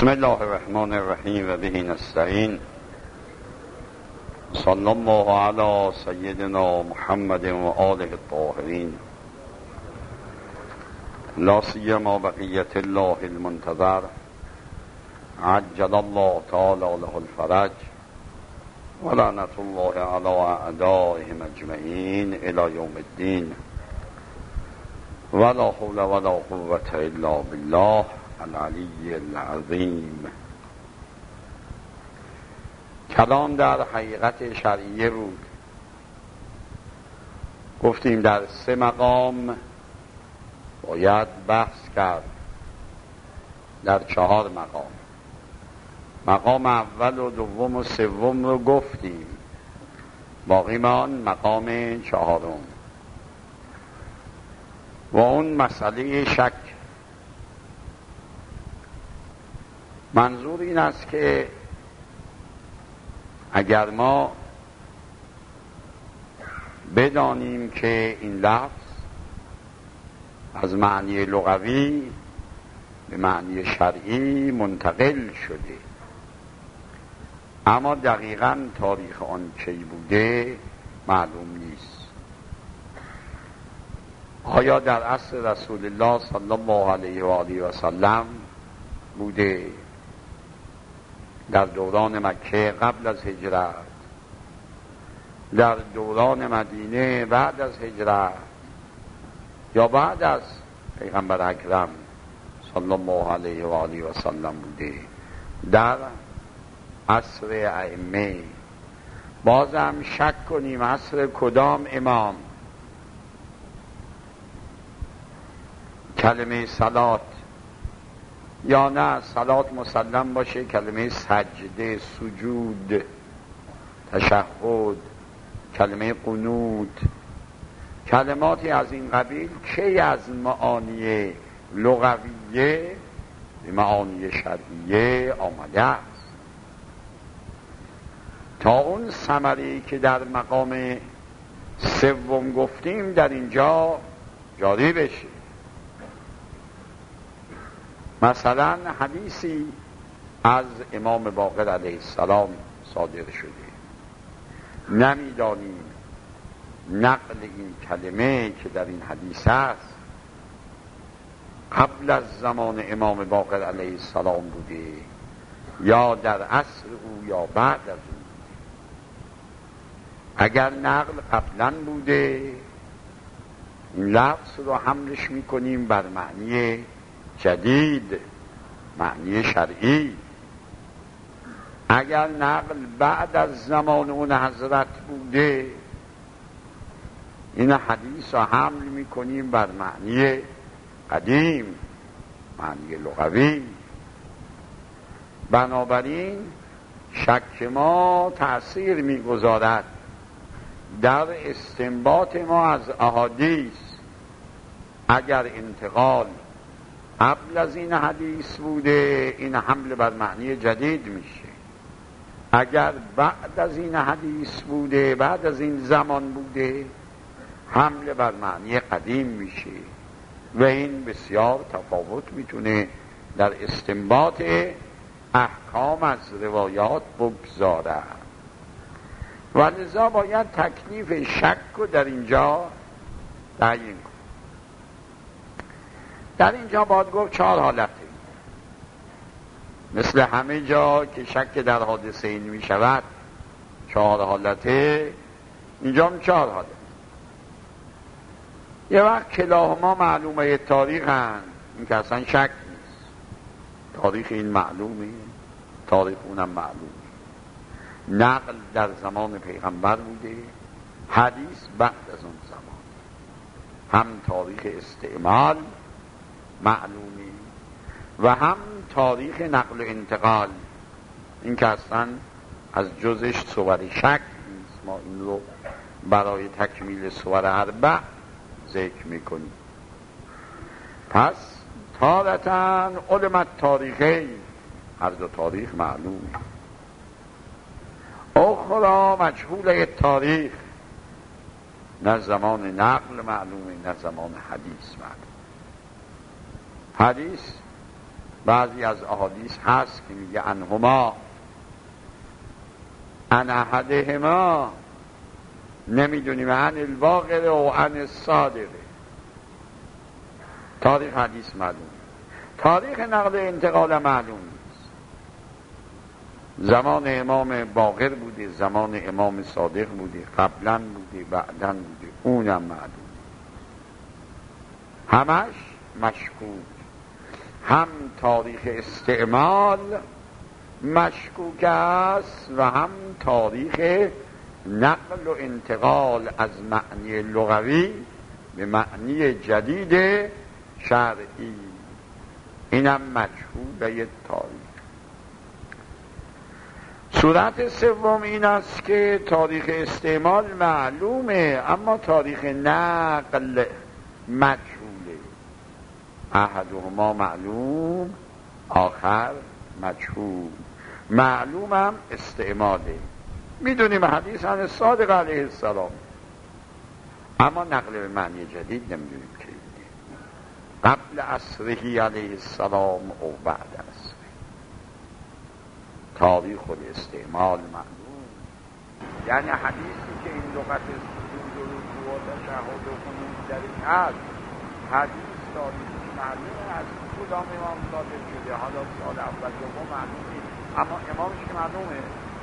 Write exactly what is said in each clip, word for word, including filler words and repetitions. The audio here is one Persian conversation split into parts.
بسم الله الرحمن الرحیم و به نستعین. صلی الله علی سیدنا محمد و آله الطاهرین، لا سیما بقیت الله المنتظر عجل الله تعالی له الفرج و لعنت الله علی اعدائهم اجمعین الی یوم الدین، ولا حول ولا قوة الا بالله العلی العظیم. کلام در حقیقت شرعیه بود. گفتیم در سه مقام باید بحث کرد، در چهار مقام. مقام اول و دوم و سوم رو گفتیم، باقی مان مقام چهارم و اون مسئله شک. منظور این است که اگر ما بدانیم که این لفظ از معنی لغوی به معنی شرعی منتقل شده، اما دقیقاً تاریخ آن کی بوده معلوم نیست. آیا در عصر رسول الله صلی الله علیه و آله و سلم بوده، در دوران مکه قبل از هجرت، در دوران مدینه بعد از هجرت، یا بعد از پیغمبر اکرم صلی الله علیه و آله و سلم بوده، در عصر ائمه. بازم شک کنیم عصر کدام امام کلمه صلات، یا نه صلات مسلم باشه کلمه سجده، سجود، تشهد، کلمه قنوت، کلماتی از این قبیل کی از معانی لغویه به معانی شرعیه آمده است، تا اون ثمره‌ای که در مقام سوم گفتیم در اینجا جاری بشه. مثلا حدیثی از امام باقر علیه السلام صادر شده، نمیدانیم نقل این کلمه که در این حدیث است قبل از زمان امام باقر علیه السلام بوده یا در عصر او یا بعد از او. اگر نقل قبلا بوده، این لفظ رو حملش میکنیم بر معنی جدید، معنی شرعی. اگر نقل بعد از زمان اون حضرت بوده، این حدیث رو حمل میکنیم بر معنی قدیم، معنی لغوی. بنابراین شک ما تأثیر میگذارد در استنباط ما از احادیث. اگر انتقال قبل از این حدیث بوده، این حمل بر معنی جدید میشه. اگر بعد از این حدیث بوده، بعد از این زمان بوده، حمل بر معنی قدیم میشه و این بسیار تفاوت میتونه در استنباط احکام از روایات بگذاره. و لذا باید تکلیف شک رو در اینجا تعیین کنیم. در اینجا باید گفت چهار حالته، مثل همه جا که شک در حادثه این می شود چهار حالته، اینجا هم چهار حالته. یه وقت کلاهما معلومه تاریخ هست، این که اصلا شک نیست، تاریخ این معلومه، تاریخ اونم معلومه. نقل در زمان پیغمبر بوده، حدیث بعد از اون زمان، هم تاریخ استعمال معلومی و هم تاریخ نقل و انتقال. این که اصلا از جزش صور شک نیست، ما این رو برای تکمیل صور اربع ذکر میکنیم. پس تارتاً علمت تاریخی، هر دو تاریخ معلوم، اخرى مجهول تاریخ، نه زمان نقل معلومه نه زمان حدیث معلوم. حدیث بعضی از احادیث هست که میگه انهما ان احدهما، نمیدونیم عن الواقع و عن الصادق. تاریخ حدیث معلوم، تاریخ نقل انتقال معلوم نیست. زمان امام باقر بوده، زمان امام صادق بوده، قبلا بوده، بعدا بوده، اونم معلوم. همش مشکوک، هم تاریخ استعمال مشکوک است و هم تاریخ نقل و انتقال از معنی لغوی به معنی جدید شرعی، اینم مجهول تاریخ. صورت سوم این است که تاریخ استعمال معلومه اما تاریخ نقل مجهوله. احدهما معلوم، آخر مجهول. معلومم استعماله، میدونیم حدیث عن صادق علیه السلام، اما نقل به معنی جدید نمیدونیم که قبل عصره علیه السلام او بعد عصره. تاریخ و استعمال معلوم، یعنی حدیثی که این لغت سجود و رکوع و تشهد و قنوت درش هست، حدیث تاریخی معلوم از کدام امام صادق شده، حالا سال اول دوم معلوم نیست، اما امامش که معلومه.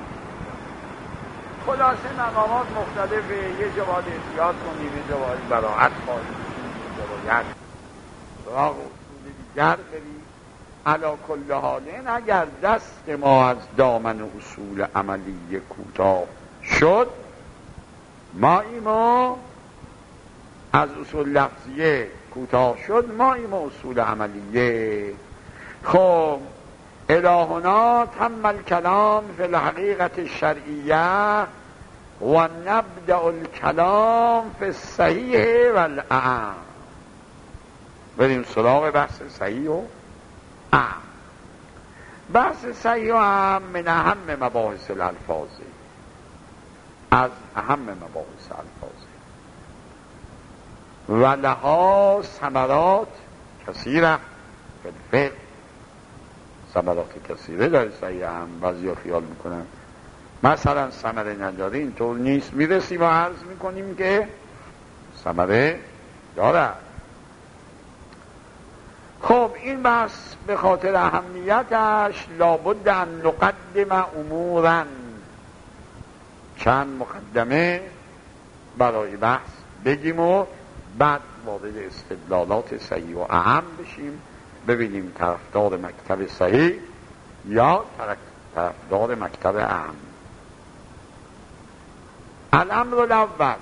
خلاصه مقامات مختلفه، یه جا باید احتیاط کنیم، یه جا باید براعت خواهیم کنیم، یه جا باید راه اصول دیگر بریم. علا کل حالین اگر دست ما از دامن اصول عملی کوتاه شد، ما ایما از اصول لفظیه کوتاه شد، ما ایما اصول عملیه. خب الهنا تم الکلام فی الحقیقت الشرعیه و نبدأ الکلام فی الصحیح والاعم. بریم سراغ بحث صحیح و اعم. بحث صحیح و اعم من اهم مباحث الالفاظه، از اهم مباحث الالفاظه و لها ثمرات کثیره فی الفقه. ثمرات کثیره داره صحیح اعم. بعضی ها خیال میکنن مثلا ثمره نداره، اینطور نیست. میرسیم و عرض میکنیم که ثمره داره. خب این بحث به خاطر اهمیتش لابد ان نقدم امورا، چند مقدمه برای بحث بگیم و بعد وارد استدلالات صحیح و اعم بشیم، ببینیم طرفدار مکتب صحیح یا طرفدار مکتب اعم. الامر الاول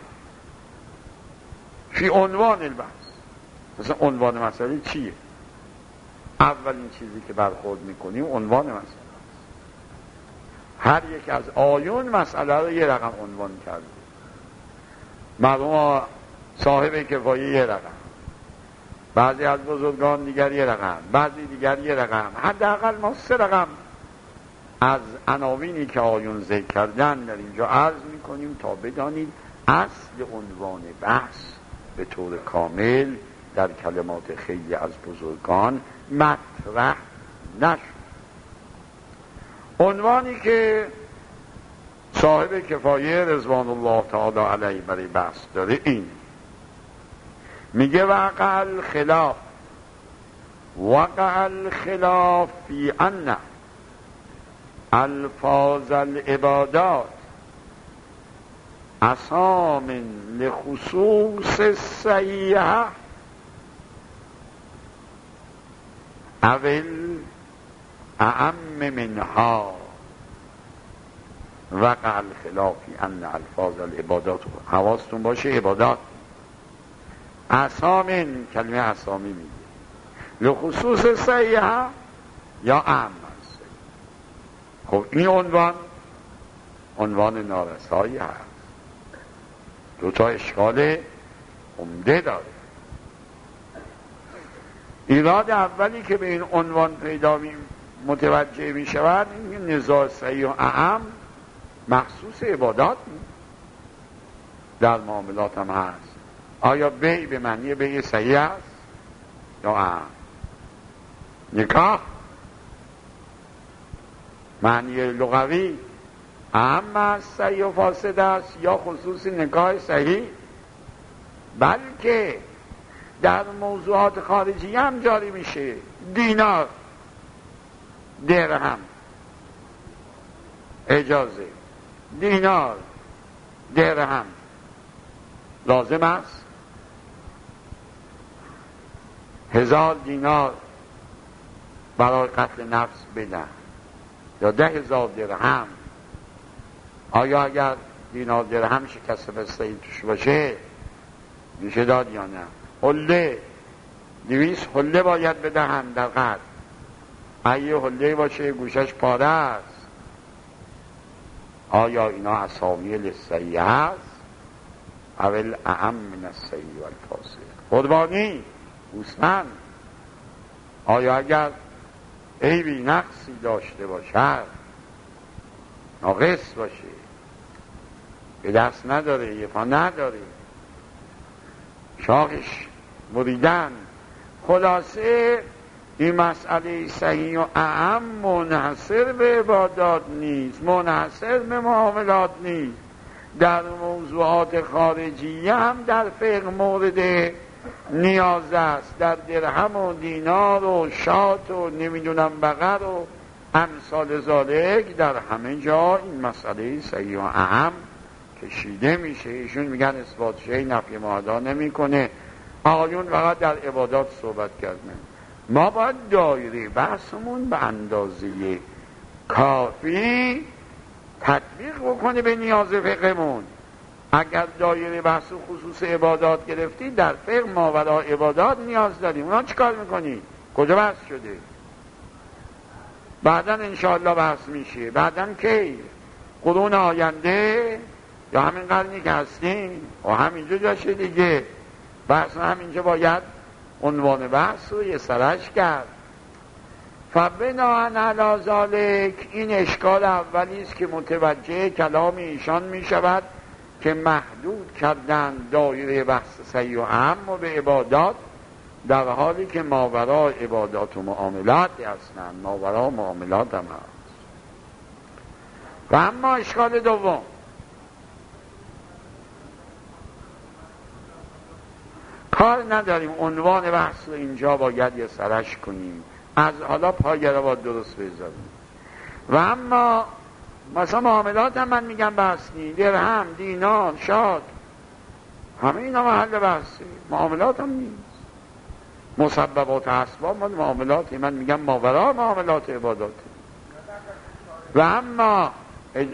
فی عنوان البحث، مثلا عنوان مسئله چیه؟ اولین چیزی که برخورد میکنیم عنوان مسئله است. هر یک از آیون مسئله رو یه رقم عنوان کرده. مرحوم صاحب کفایه یه رقم، بعضی از بزرگان دیگر یه رقم، بعضی دیگر یه رقم. حداقل ما سه رقم از عناوینی که آیون ذکر کردن در اینجا عرض میکنیم تا بدانید اصل عنوان بحث به طور کامل در کلمات خیلی از بزرگان مطرح نشد. عنوانی که صاحب کفایه رضوان الله تعالی علیه برای بحث داره این میگه وقع الخلاف، وقع الخلاف فی ان الفاظ العبادات اسام لخصوص الصحیحه اول اعم منها. وقع الخلاف فی ان الفاظ العبادات، حواستون باشه عبادات اسامین، کلمه اسامی میگه لخصوص صحیحه یا اعم است. خب این عنوان عنوان نارسایی هست، دو تا اشکال عمده داره. ایراد اولی که به این عنوان پیدا متوجه می شود این نزاع صحیح و اعم مخصوص عبادات نیست، در معاملات هم هست. آیا بیع به معنی بیع صحیح است یا اعم؟ نکاح معنی لغوی اهم از صحیح و فاسد است یا خصوص نکاح صحیح، بلکه در موضوعات خارجی هم جاری میشه. دینار، درهم، اجازه، دینار، درهم لازم است. هزار دینار برای قتل نفس بدن یا ده هزار درهم. آیا اگر دینار درهم شکست بسته‌ای توش باشه میشه داد یا نه؟ حله، دویست حله باید بدهن در قتل. اگه حله باشه گوشش پاره است. آیا اینا اسامی للصحیح هست؟ اول اهم من الصحیح و الفاسد. قربانی، گوسفند، آیا اگر عیبی نقصی داشته باشد، ناقص باشه، به دست نداره، یه پا نداره، شاخش بریدن، خلاصه این مسئله صحیح و اهم منحصر به عبادات نیست، منحصر به معاملات نیست. در موضوعات خارجی هم در فقه مورد نیاز است. در درهم و دینار و شات و نمیدونم بقر و امثال ذالک در همه جا این مسئله صحیح و اهم کشیده میشه. ایشون میگن اثبات شیء نفی معادا نمیکنه. آقایون فقط در عبادات صحبت کردن. ما باید دایره بحثمون به اندازه کافی تطبیق بکنه به نیاز فقهمون. اگر دایره بحث خصوص عبادات گرفتی، در فقه ماوراء عبادات نیاز داریم. اونا چی کار میکنی؟ کجا بحث شده؟ بعدن انشاءالله بحث میشه. بعدن کی؟ قرون آینده یا همین قرنی که هستیم و همینجا جاشه دیگه. بحث همینجا باید عنوان بحث رو یه سرش کرد. فبناء علی ذالک، این اشکال اولی است که متوجه کلام ایشان می شود که محدود کردن دایره بحث صحیح و اهم و به عبادات، در حالی که ماوراء عبادات و معاملات هستند. ماوراء معاملات هم هست. و اما اشکال دوم، کار نداریم عنوان بحث رو اینجا باید یه سرش کنیم، از حالا پایه رو باید درست بذاریم. و اما مثلا معاملات هم من میگم بحث نی، درهم، دینار، شاد، همه اینا محل بحثه. معاملات هم نیست. مسببات اسباب مال معاملات، من میگم ماوراء معاملات عبادات. و اما اج...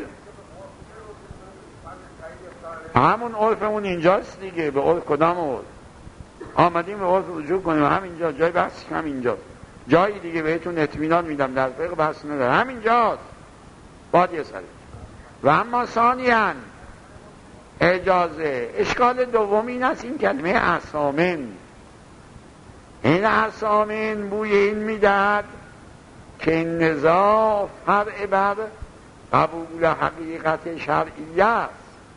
همون عرفمون اینجاست دیگه. به عرف کدام عرف آمدیم؟ به عرف رجوع کنیم. همینجا جای بحث همینجاست. جایی دیگه بهتون اطمینان میدم در فقه بحث نداره، همینجاست. باید یه سری. و اما ثانیاً اجازه، اشکال دوم این است، این کلمه اسامن، این اسامن بوی این میدهد که این نزاع فرع بر قبول حقیقت شرعیه است.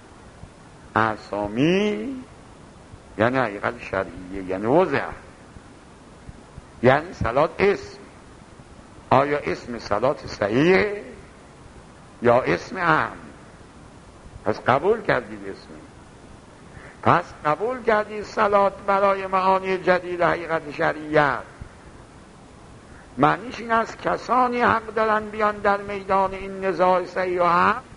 اسامی یعنی حقیقت شرعیه، یعنی وضع، یعنی صلات اسم. آیا اسم صلات صحیحه یا اسم اهم؟ پس قبول کردید اسم، پس قبول کردید صلات برای معانی جدید حقیقت شرعیت. معنیش این است کسانی حق دارن بیان در میدان این نزاع صحیح و اهم